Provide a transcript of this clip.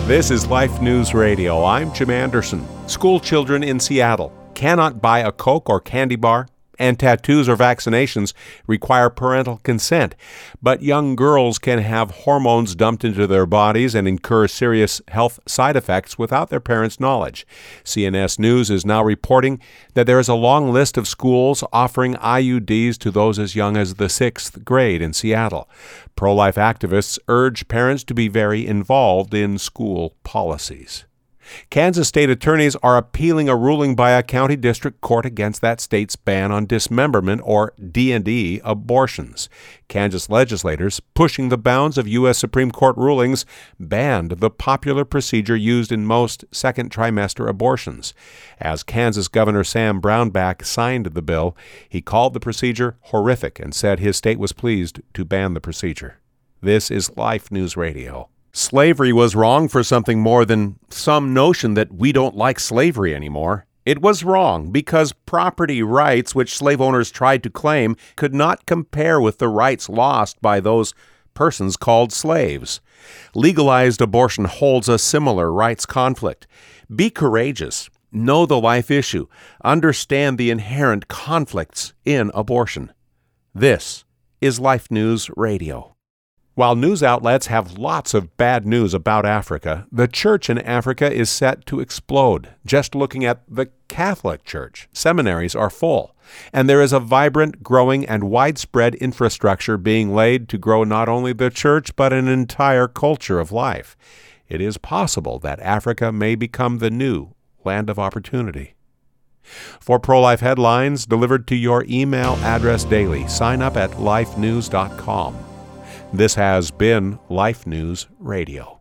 This is Life News Radio. I'm Jim Anderson. School children in Seattle cannot buy a Coke or candy bar, and tattoos or vaccinations require parental consent. But young girls can have hormones dumped into their bodies and incur serious health side effects without their parents' knowledge. CNS News is now reporting that there is a long list of schools offering IUDs to those as young as the 6th grade in Seattle. Pro-life activists urge parents to be very involved in school policies. Kansas state attorneys are appealing a ruling by a county district court against that state's ban on dismemberment, or D&E, abortions. Kansas legislators, pushing the bounds of U.S. Supreme Court rulings, banned the popular procedure used in most second trimester abortions. As Kansas Governor Sam Brownback signed the bill, he called the procedure horrific and said his state was pleased to ban the procedure. This is Life News Radio. Slavery was wrong for something more than some notion that we don't like slavery anymore. It was wrong because property rights which slave owners tried to claim could not compare with the rights lost by those persons called slaves. Legalized abortion holds a similar rights conflict. Be courageous. Know the life issue. Understand the inherent conflicts in abortion. This is Life News Radio. While news outlets have lots of bad news about Africa, the church in Africa is set to explode. Just looking at the Catholic Church, seminaries are full, and there is a vibrant, growing, and widespread infrastructure being laid to grow not only the church but an entire culture of life. It is possible that Africa may become the new land of opportunity. For pro-life headlines delivered to your email address daily, sign up at lifenews.com. This has been Life News Radio.